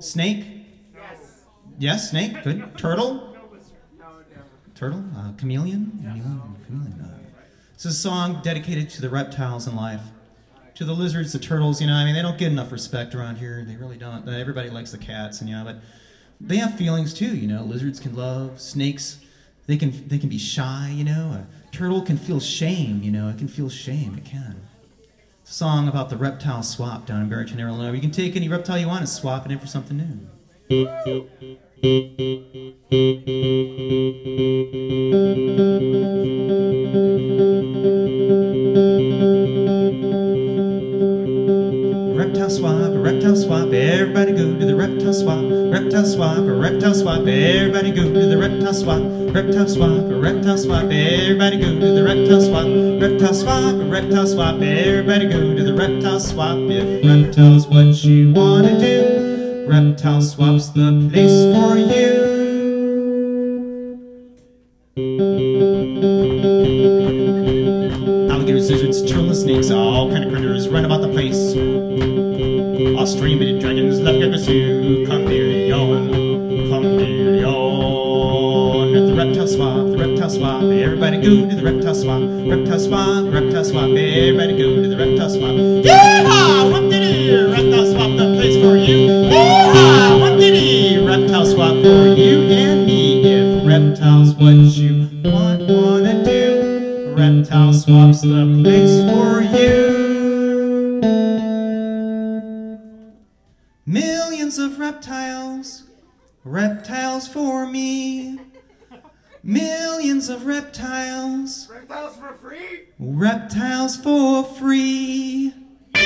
Snake? Yes, snake. Good. Turtle? Turtle? Chameleon? Chameleon. This is a song dedicated to the reptiles in life. To the lizards, the turtles, you know, I mean, they don't get enough respect around here. They really don't. Everybody likes the cats, and you know, but they have feelings too, you know. Lizards can love. Snakes, they can be shy, you know. A turtle can feel shame, you know. It can feel shame. It can. It's a song about the reptile swap down in Barrington, Illinois. You can take any reptile you want and swap it in for something new. Reptile swap, everybody go to the reptile swap. Reptile swap, everybody go to the reptile swap. Reptile swap, everybody go to the reptile swap. Reptile swap, everybody go to the reptile swap. If reptile's what you wanna do, reptile swap's the place for you. Alligators, lizards, turtles, snakes, all kind of critters run about the place. Australian dragons, leftovers too. Come here, yawn. Come here, yawn. At the reptile swap, everybody go to the reptile swap. Reptile swap, everybody go to the reptile swap. Yeehaw! Whoop-de-doo! Reptile swap, the place for you. Yeehaw! Whoop-de-doo! Reptile swap for you and me. If reptile's what you wanna do, reptile swap's the place for you. Millions of reptiles, reptiles for me. Millions of reptiles, reptiles for free. Reptiles for free.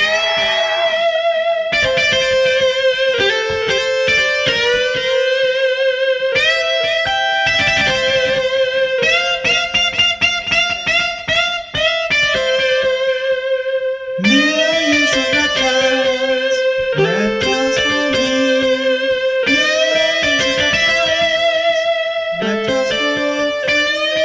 Millions of reptiles, reptiles for me. Millions of reptiles, reptiles for free.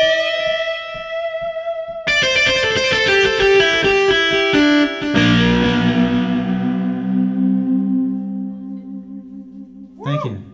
Thank you.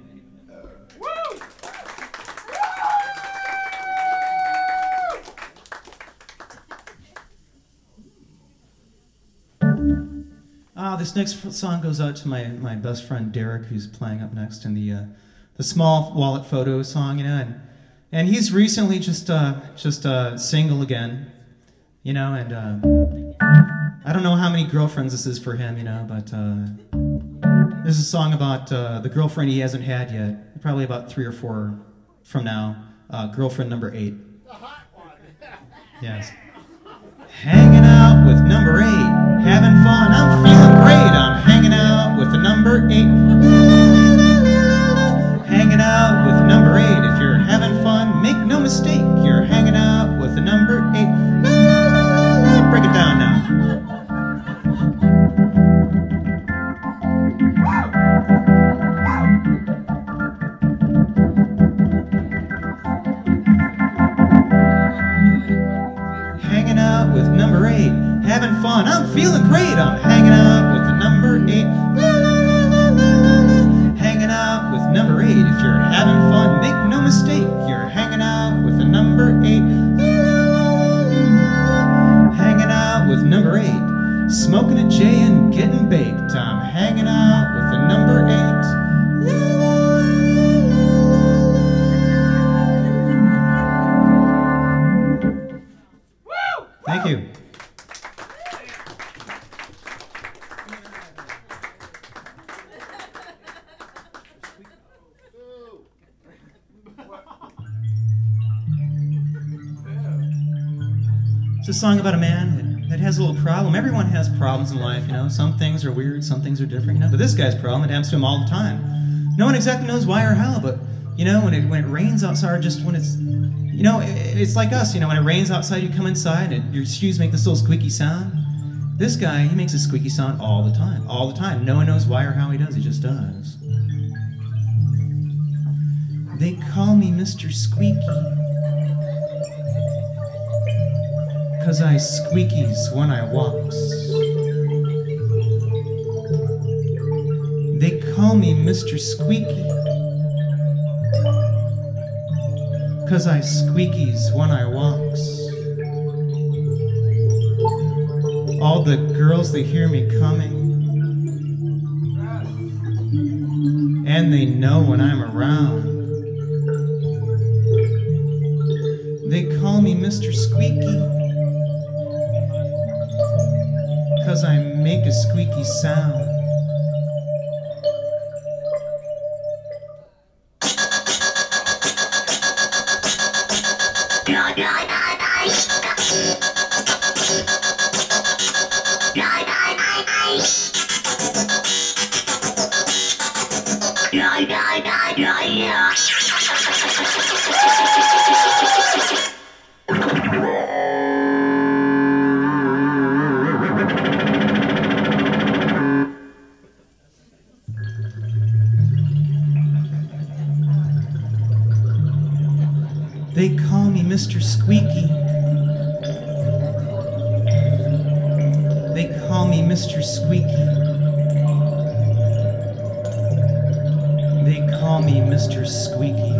This next song goes out to my best friend Derek, who's playing up next in the Small Wallet Photo song, you know, and he's recently just single again, you know, and I don't know how many girlfriends this is for him, you know, but this is a song about the girlfriend he hasn't had yet, probably about 3 or 4 from now, girlfriend number 8. The hot one. Yes. Hanging out with number 8, having fun, I'm feeling great. I'm hanging out with the number 8. Hanging out with number 8. If you're having fun, make no mistake, you're hanging out with the number 8. Break it down now. Hanging out with number 8, having fun, I'm feeling great. I'm hanging out with the number 8. Hanging out with number 8. If you're having fun, make no mistake, you're hanging out with the number 8. Hanging out with number 8, smoking a J and getting baked. I'm hanging out with the number 8. Thank you. It's a song about a man that has a little problem. Everyone has problems in life, you know. Some things are weird, some things are different, you know. But this guy's problem, it happens to him all the time. No one exactly knows why or how, but, you know, when it rains outside, or just when it's, you know, it's like us, you know, when it rains outside, you come inside and your shoes make this little squeaky sound. This guy, he makes a squeaky sound all the time. All the time. No one knows why or how he does, he just does. They call me Mr. Squeaky, 'cause I squeakies when I walks. They call me Mr. Squeaky, 'cause I squeakies when I walks. All the girls, they hear me coming, and they know when I'm around. They call me Mr. Squeaky, 'cause I make a squeaky sound. They call me Mr. Squeaky. They call me Mr. Squeaky. They call me Mr. Squeaky.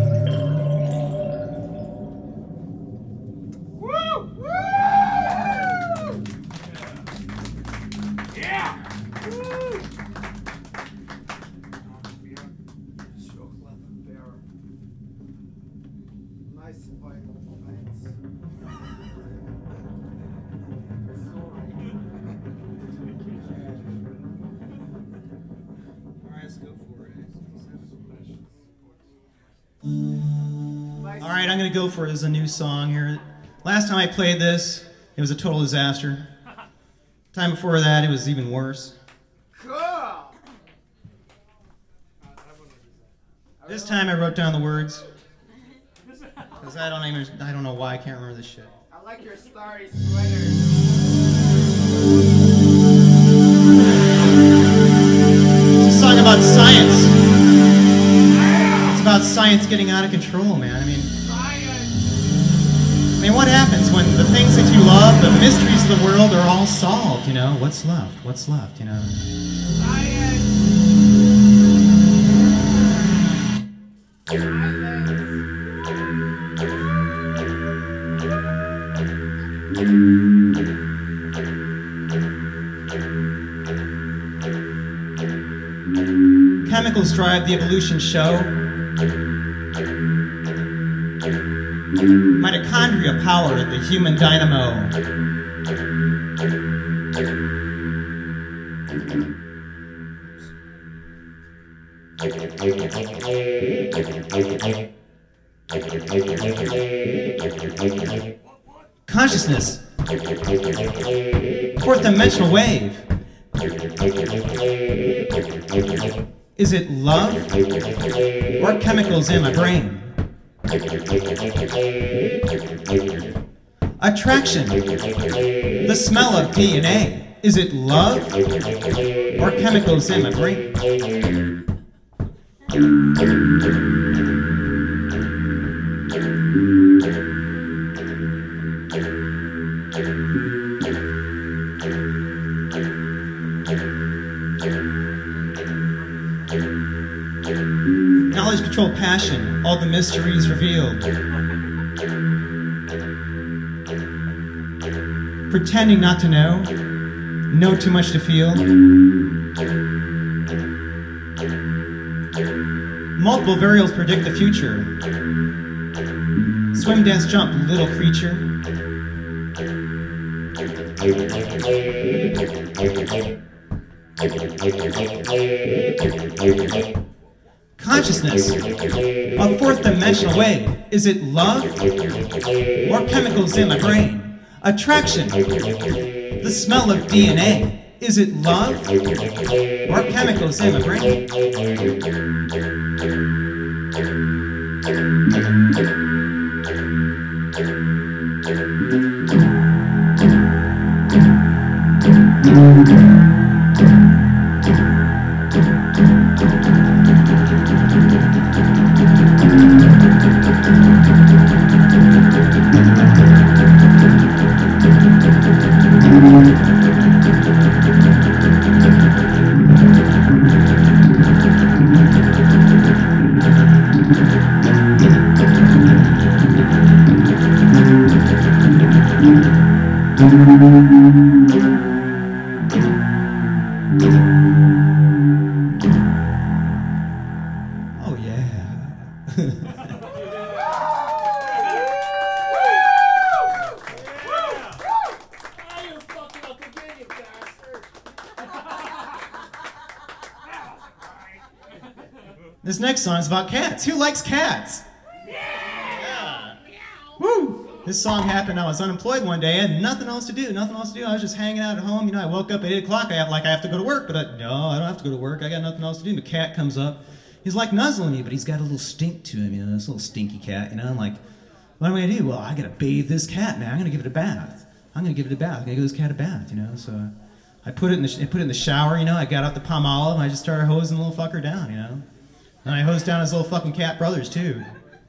Woo! Woo! Yeah! Woo! So clever bear. Nice and vital plants. Alright, let's go for it. Alright, I'm gonna go for it as a new song here. Last time I played this, it was a total disaster. Time before that, it was even worse. Cool! This time I wrote down the words. Because I don't know why I can't remember this shit. I like your starry sweater. It's a song about science. It's about science getting out of control, man. I mean, what happens when the things that you love, the mysteries of the world are all solved, you know? What's left? What's left, you know? Chemicals drive the evolution show. Mitochondria power the human dynamo. Consciousness. Fourth dimensional wave. Is it love or chemicals in my brain? Attraction. The smell of DNA. Is it love or chemicals in my brain? Knowledge, control, passion, all the mysteries revealed. Pretending not to know too much to feel. Multiple variables predict the future. Swim, dance, jump, little creature. Consciousness, a fourth dimensional wave. Is it love or chemicals in my brain? Attraction, the smell of DNA. Is it love or chemicals in my brain? Oh yeah. This next song is about cats. Who likes cats? Yeah. Woo! This song happened. I was unemployed one day. I had nothing else to do. I was just hanging out at home. You know, I woke up at 8 o'clock. I have to go to work, but no, I don't have to go to work. I got nothing else to do. The cat comes up. He's like nuzzling me, but he's got a little stink to him. You know, this little stinky cat. You know, I'm like, what am I gonna do? Well, I gotta bathe this cat, man. I'm gonna give it a bath. I'm gonna give this cat a bath. You know, so I put it in the shower. You know, I got out the palm olive and I just started hosing the little fucker down. You know. And I hosed down his little fucking cat brothers, too.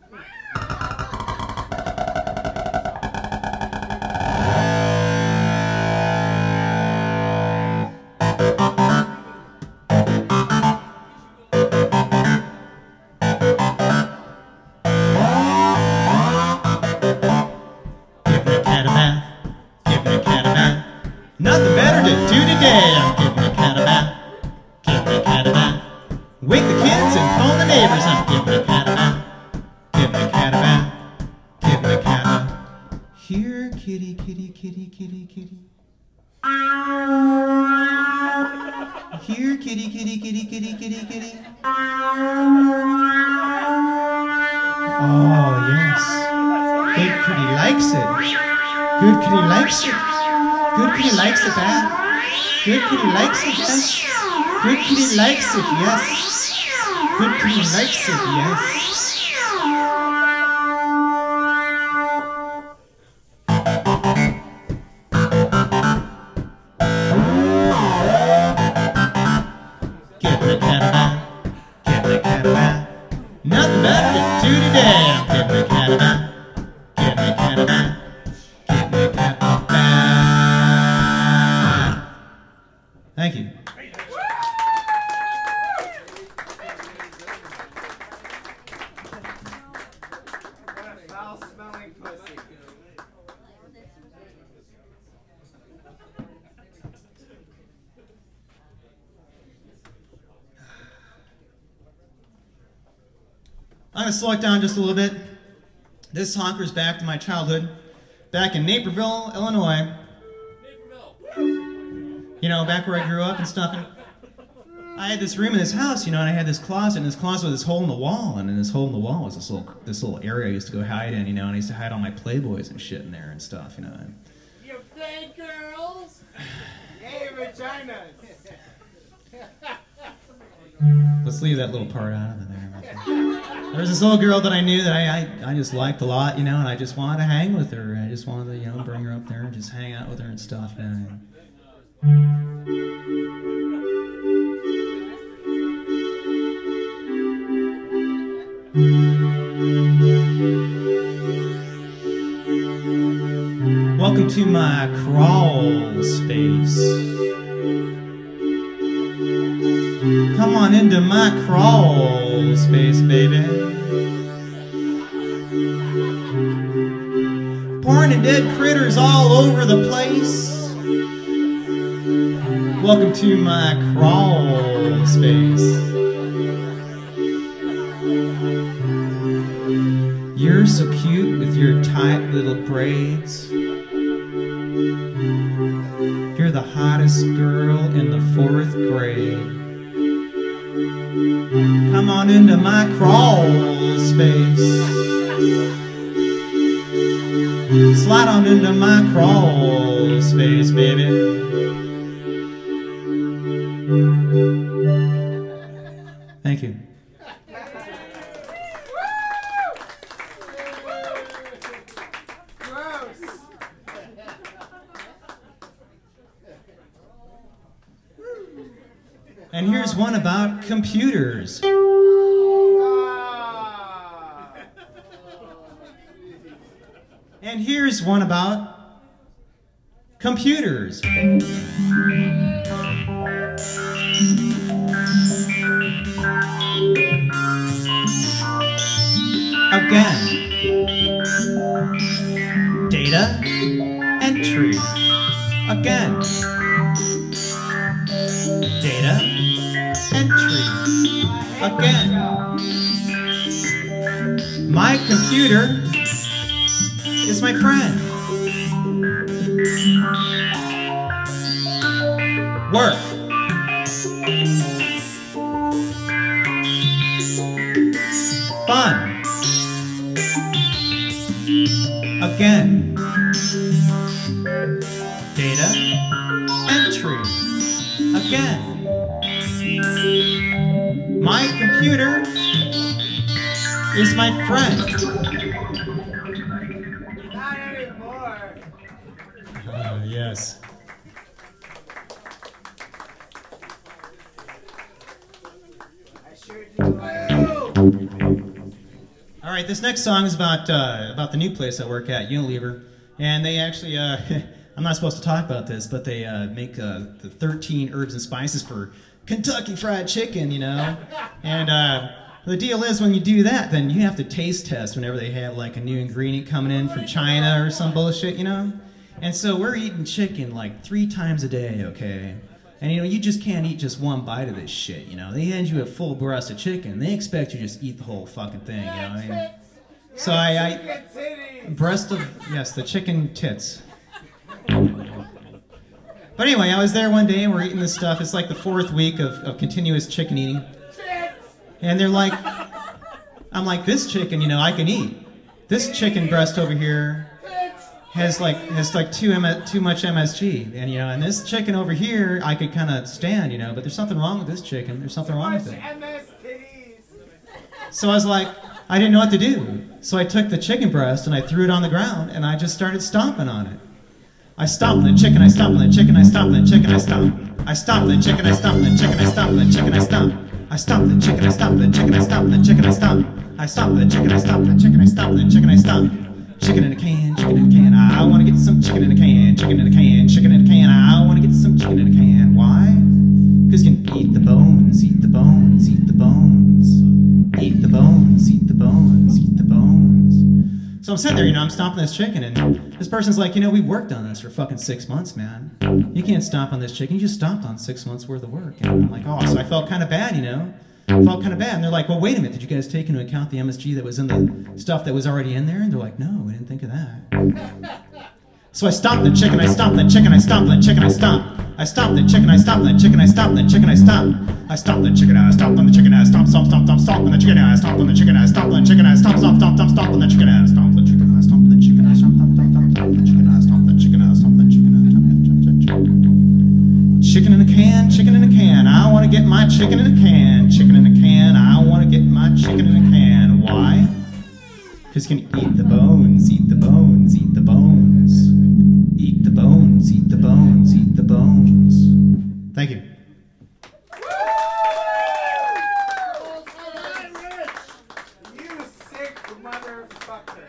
Nothing better to do today. I'm giving the cat a bath. Giving the cat a bath. Wake the kids and phone the neighbors. I'm giving the cat a bath. Giving the cat a bath. Giving the cat a. Here, kitty, kitty, kitty, kitty, kitty. Here, kitty, kitty, kitty, kitty, kitty, kitty. Oh, yes. Good kitty likes it. Good kitty likes it. Good kitty likes it, bath. Good kitty likes it, yes. Good kitty likes it, yes. Good kitty likes it, yes. Give the cat a bath. Give the cat a bath. Nothing better to do today. I'm giving the cat a bath. Give the cat a bath. Give the cat a bath. Thank you. Foul-smelling pussy. I'm going to slow it down just a little bit. This honkers back to my childhood, back in Naperville, Illinois. You know, back where I grew up and stuff. And I had this room in this house, you know, and I had this closet, and this closet with this hole in the wall, and in this hole in the wall was this little area I used to go hide in, you know, and I used to hide all my Playboys and shit in there and stuff, you know. And You play girls? Hey, vaginas. let's leave that little part out of it there. There was this little girl that I knew that I just liked a lot, you know, and I just wanted to hang with her. I just wanted to, you know, bring her up there and just hang out with her and stuff, you know. Welcome to my crawl space. Come on into my crawl space, baby. Pouring of dead critters all over the place. Welcome to my crawl space. You're so cute with your tight little braids. You're the hottest girl in the 4th grade. Come on into my crawl space. Slide on into my crawl space, baby. Thank you. Gross. And here's one about computers. Ah. And here's one about computers. Again, data and truth. again. My computer is my friend. Work. Fun. Again. Data entry. Again. My computer is my friend. Not anymore. Yes. I sure do. All right, this next song is about the new place I work at, Unilever, and they actually I'm not supposed to talk about this, but they make the 13 herbs and spices for Kentucky Fried Chicken, you know, and the deal is when you do that, then you have to taste test whenever they have like a new ingredient coming in from China or some bullshit, you know, and so we're eating chicken like 3 times a day, okay. And, you know, you just can't eat just one bite of this shit, you know. They hand you a full breast of chicken. They expect you to just eat the whole fucking thing, you know what I mean? So I breast of, yes, the chicken tits. But anyway, I was there one day and we're eating this stuff. It's like the 4th week of continuous chicken eating. And they're like, I'm like, this chicken, you know, I can eat. This chicken breast over here has like too much MSG, and you know, and this chicken over here I could kind of stand, you know, but there's something wrong with this chicken. There's something wrong with it. So I was like, I didn't know what to do. So I took the chicken breast and I threw it on the ground and I just started stomping on it. I stomped the chicken, I stomped the chicken, I stomped the chicken, I stomped. I stomped the chicken, I stomped the chicken, I stomped the chicken, I stomped. I stomped the chicken, I stomped the chicken, I stomped the chicken, I stomped. I stomped the chicken, I stomped the chicken, I stomped the chicken, I stomped. Chicken in a can, chicken in a can. I want to get some chicken in a can, chicken in a can, chicken in a can. I want to get some chicken in a can. Why? Because you can eat the bones, eat the bones, eat the bones. Eat the bones, eat the bones, eat the bones. So I'm sitting there, you know, I'm stomping this chicken, and this person's like, you know, we worked on this for fucking 6 months, man. You can't stomp on this chicken. You just stomped on 6 months worth of work. And I'm like, oh, so I felt kind of bad, you know. I felt kind of bad. And they're like, well, wait a minute. Did you guys take into account the MSG that was in the stuff that was already in there? And they're like, no, we didn't think of that. So I stomped the chicken, I stomped the chicken, I stomped the chicken, I stomped. I stomped the chicken, I stomped the chicken, I stomped the chicken, I stomped. I stomped the chicken, I stomped on the chicken, I stomp, stomp, stomp, stomp, stomp on the chicken, I stomped on the chicken, I stomped on the chicken, I stomp, stomp, stomp, stomp, stomp on the chicken, I stomped the chicken, I stomped the chicken, I stomped, stomp, stomp, stomp, stomp the chicken, I stomped the chicken, I stomped the chicken, I stomped the chicken. Chicken in a can, chicken in a can. I want to get my chicken in a can, chicken in a can. I want to get my chicken in a can. Why? Because you can eat the bones, eat the bones, eat the bones. Eat the bones, eat the bones, eat the bones. Thank you. You sick motherfucker.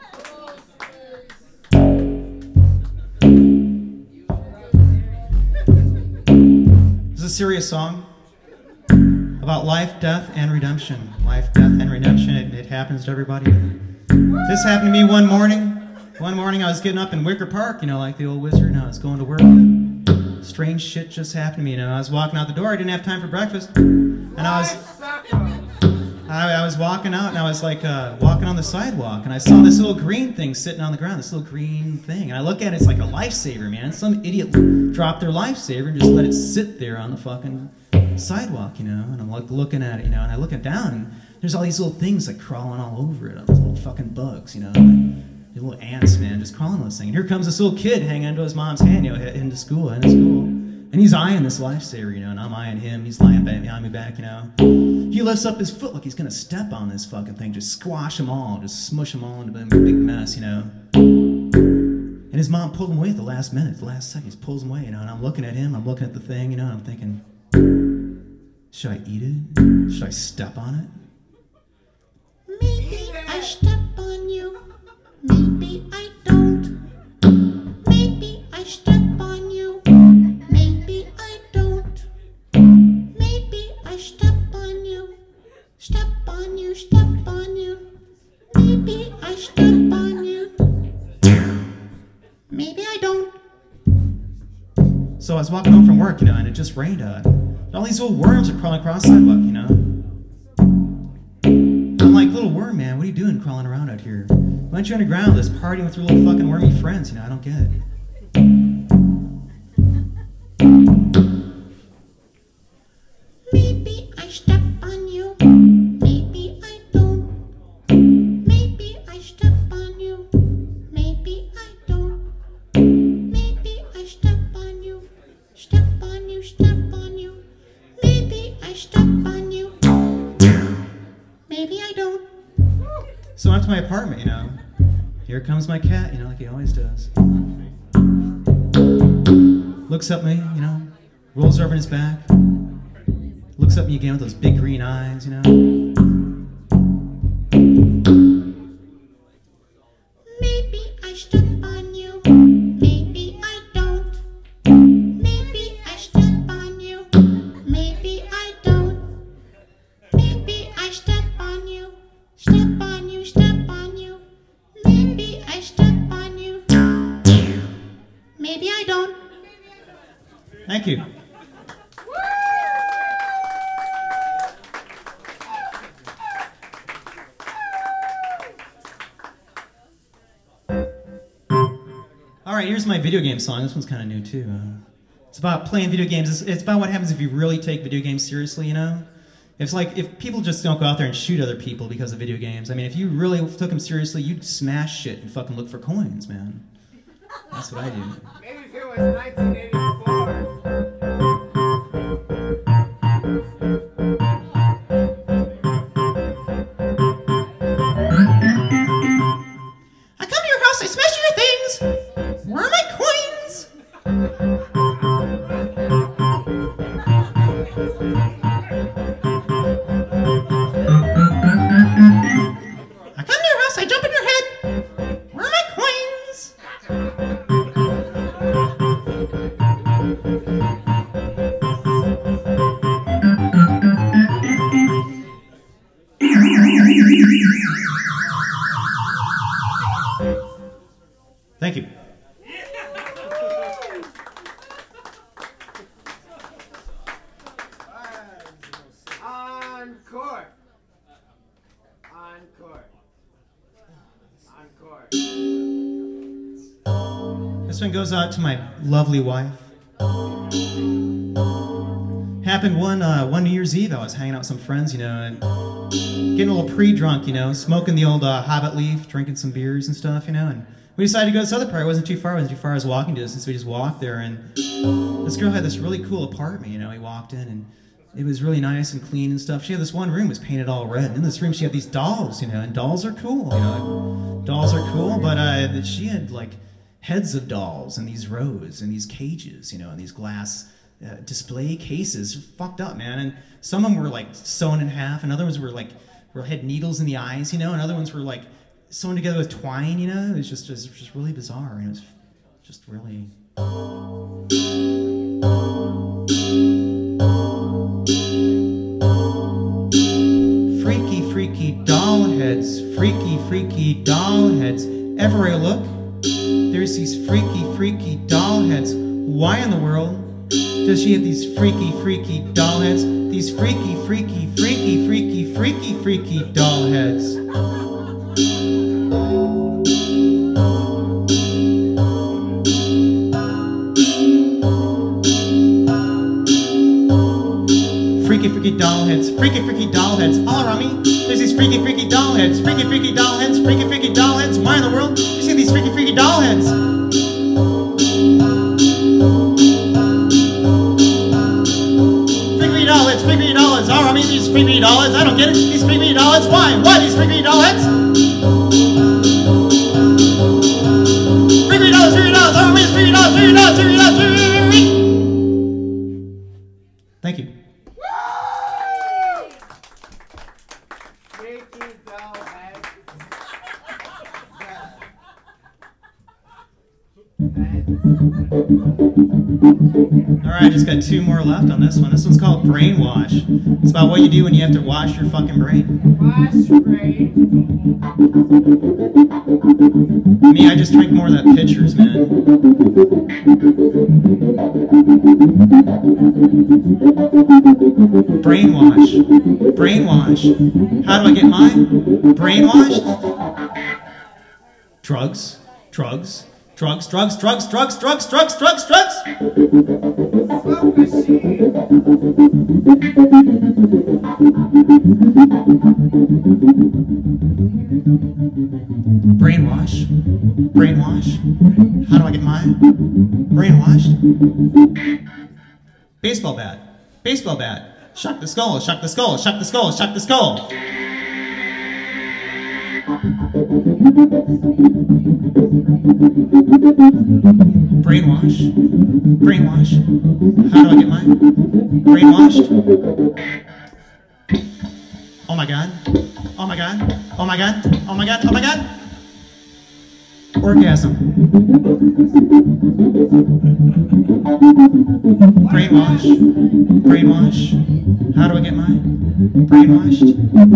This is a serious song about life, death, and redemption. Life, death, and redemption. It happens to everybody. This happened to me one morning. One morning I was getting up in Wicker Park, you know, like the old wizard, and I was going to work. Strange shit just happened to me, you know. I was walking out the door, I didn't have time for breakfast. And I was walking out, and I was like walking on the sidewalk, and I saw this little green thing sitting on the ground, this little green thing. And I look at it, it's like a lifesaver, man. Some idiot dropped their lifesaver and just let it sit there on the fucking sidewalk, you know. And I'm like looking at it, you know, and I look it down, and there's all these little things like crawling all over it, all these little fucking bugs, you know. These little ants, man, just crawling on this thing. And here comes this little kid hanging onto his mom's hand, you know, into school. And he's eyeing this lifesaver, you know, and I'm eyeing him. He's lying behind me back, you know. He lifts up his foot like he's going to step on this fucking thing, just squash them all, just smush them all into a big mess, you know. And his mom pulled him away at the last minute, the last second. He pulls him away, you know, and I'm looking at him, I'm looking at the thing, you know, and I'm thinking, should I eat it? Should I step on it? Maybe I step on you. Maybe I don't. Maybe I step on you. Maybe I don't. Maybe I step on you. Step on you, step on you. Maybe I step on you. Maybe I don't. So I was walking home from work, you know, and it just rained. All these little worms are crawling across the sidewalk, you know. crawling around out here? Why aren't you underground just partying with your little fucking wormy friends? You know, I don't get it. Maybe I step on you. Maybe I don't. Maybe I step on you. Maybe I don't. Maybe I step on you. Step on you, step on you. Maybe I step on you. Maybe I don't. So I'm up to my apartment, you know. Here comes my cat, you know, like he always does. Looks up at me, you know, rolls over in his back. Looks up at me again with those big green eyes, you know. Maybe I step on you. Maybe I don't. Maybe I step on you. Maybe I don't. Maybe I step on you. Step on you, step on you. Maybe I step on you. Maybe I don't. Thank you. Alright, here's my video game song. This one's kind of new too. It's about playing video games. It's about what happens if you really take video games seriously, you know? It's like if people just don't go out there and shoot other people because of video games. I mean, if you really took them seriously, you'd smash shit and fucking look for coins, man. That's what I do. Maybe if it was 1984. I come to your house, I smash your things! Where are my coins? I come to your house, I jump in your head! Where are my coins? Thank you. Encore. Encore. Encore. This one goes out to my lovely wife. Happened one New Year's Eve. I was hanging out with some friends, you know, and getting a little pre-drunk, you know, smoking the old Hobbit leaf, drinking some beers and stuff, you know, and we decided to go to this other part. It wasn't too far. It was walking distance, so we just walked there, and this girl had this really cool apartment, you know. We walked in, and it was really nice and clean and stuff. She had this one room was painted all red. And in this room, she had these dolls, you know, and dolls are cool, you know. Dolls are cool, but she had, like, heads of dolls in these rows and these cages, you know, and these glass display cases. Fucked up, man. And some of them were, like, sewn in half, and other ones were, like, had needles in the eyes, you know, and other ones were, like, sewn together with twine, you know. It was just really bizarre, and it was just really... Freaky doll heads, freaky doll heads. Everywhere I look, there's these freaky doll heads. Why in the world does she have these freaky doll heads? These freaky doll heads. Freaky doll heads, freaky doll heads all around me. There's these freaky doll heads, freaky doll heads, freaky doll heads. Why in the world? You see these freaky doll heads. Freaky doll heads all around me. These freaky doll heads. I don't get it. These freaky doll heads. Why? Why these freaky doll heads? Freaky dolls all around me. Freaky dolls. Thank you. Freaky doll head. Alright, I just got two more left on this one. This one's called Brainwash. It's about what you do when you have to wash your fucking brain. Wash brain. Me, I just drink more of that Pitchers, man. Brainwash. How do I get mine? Brainwashed? Drugs, drugs, drugs, drugs, drugs, drugs, drugs, drugs, drugs, drugs. Smoke machine. Brainwash, brainwash. How do I get mine? Brainwashed. Baseball bat, baseball bat. Shock the skull, shock the skull, shock the skull, shock the skull. Brainwash, brainwash. How do I get mine? Brainwashed. Oh my god, oh my god, oh my god, oh my god, oh my god. Orgasm. Brainwash, brainwash. How do I get mine? Brainwashed.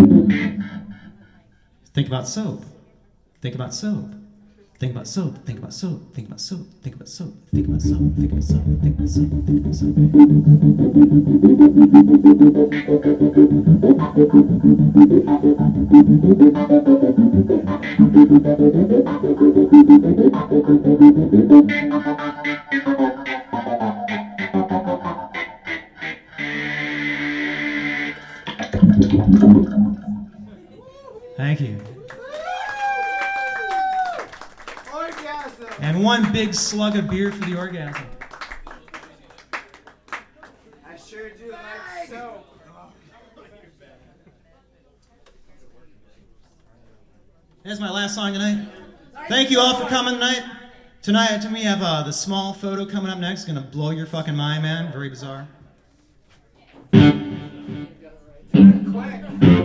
Think about soap. Think about soap. Think about soap. Think about soap. Think about soap. Think about soap. Think about soap. Think about soap. Think about soap. Think about soap. Thank you. Orgasm. And one big slug of beer for the orgasm. I sure do like soap. That's my last song tonight. Thank you all for coming tonight. Tonight, we have the small photo coming up next. Gonna blow your fucking mind, man. Very bizarre. Quick.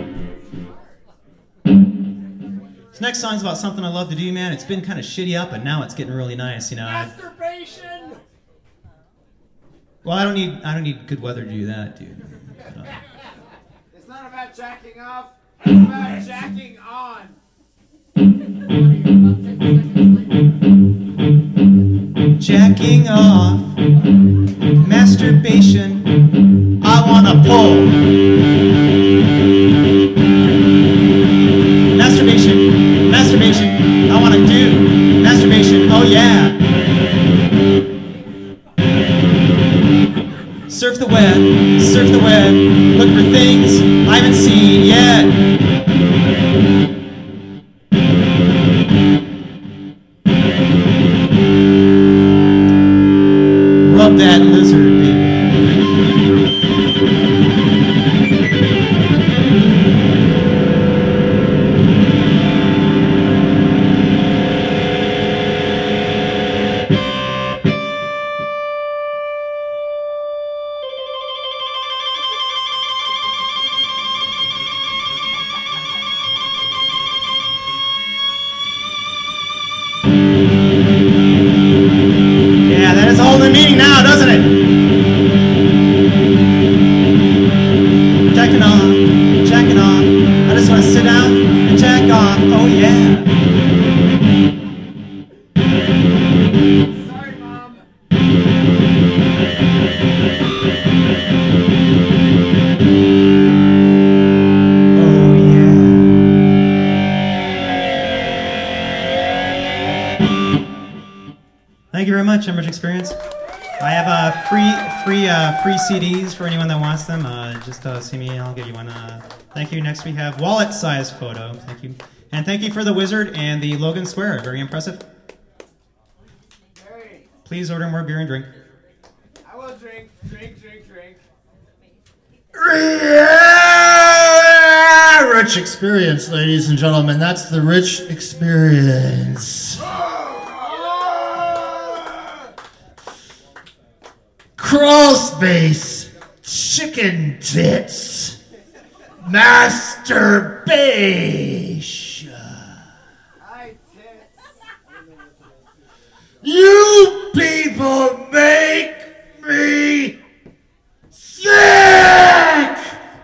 This next song's about something I love to do, man. It's been kind of shitty up, but now it's getting really nice, you know. Masturbation. Well, I don't need good weather to do that, dude. It's not about jacking off. It's about jacking on. Jacking off, masturbation. I wanna pull. Masturbation, masturbation. I wanna do masturbation. Oh yeah. Surf the web, look for things I haven't seen yet. Rub that lizard, baby. Yeah, that is holding a meeting now, doesn't it? Jacking off, jacking off. I just want to sit down and jack off. Oh yeah. Sorry, Mom. Oh yeah. Thank you very much, Hemorrhage Experience. I have free CDs for anyone that wants them. Just see me and I'll get you one. Thank you. Next we have wallet size photo. Thank you. And thank you for the wizard and the Logan Square. Very impressive. Harry, Please order more beer and drink. I will drink. Rich Experience, ladies and gentlemen. That's the Rich Experience. Crawl space, chicken tits, masturbation. Hi, tits. You people make me sick!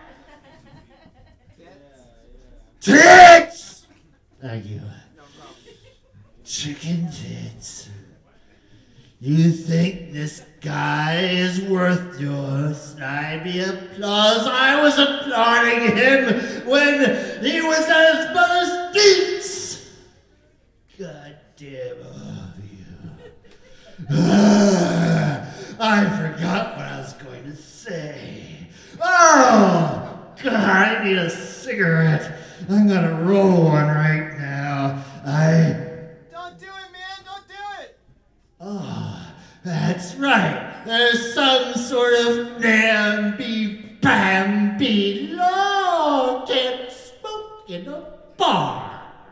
Tits! Thank you. Chicken tits. You think this guy is worth your snidey applause? I was applauding him when he was at his mother's deets. God I'm gonna roll one right now. Don't do it, man. Don't do it. Oh, that's right. There's some sort of namby-pamby law. Can't smoke in a bar.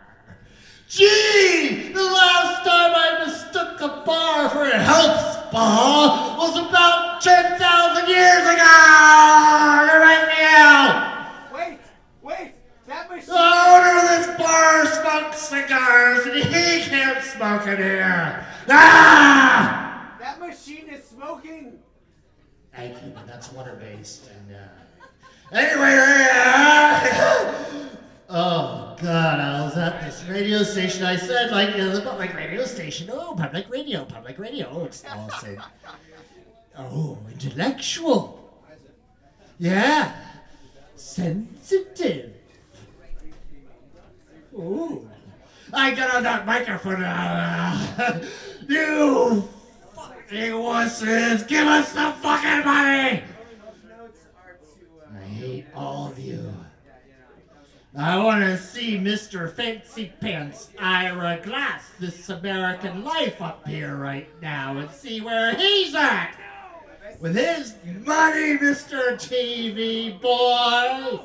Gee, the last time I mistook a bar for a health spa was about 10,000 years ago. You're right now. Wait. That machine. The owner of this bar smokes cigars and he can't smoke in here. Ah! That machine is smoking. Thank you, but that's water-based. And anyway, oh God, I was at this radio station. I said, like, the public radio station. Oh, public radio. Oh, it's awesome. Oh, intellectual. Yeah, sensitive. Ooh, I got on that microphone. You fucking wusses, give us the fucking money. I hate all of you. I want to see Mr. Fancy Pants Ira Glass, this American life up here right now, and see where he's at. With his money, Mr. TV boy.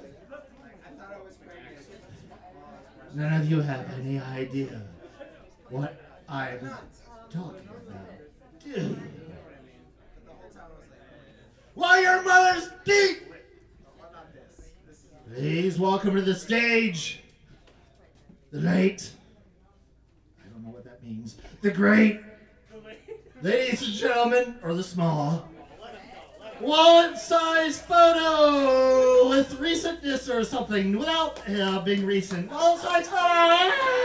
None of you have any idea what I'm talking about, do you? While your mother's beat! Please welcome to the stage the late, I don't know what that means, the great, ladies and gentlemen, or the small, wallet-sized photo with recentness or something without being recent. Wallet-sized photo!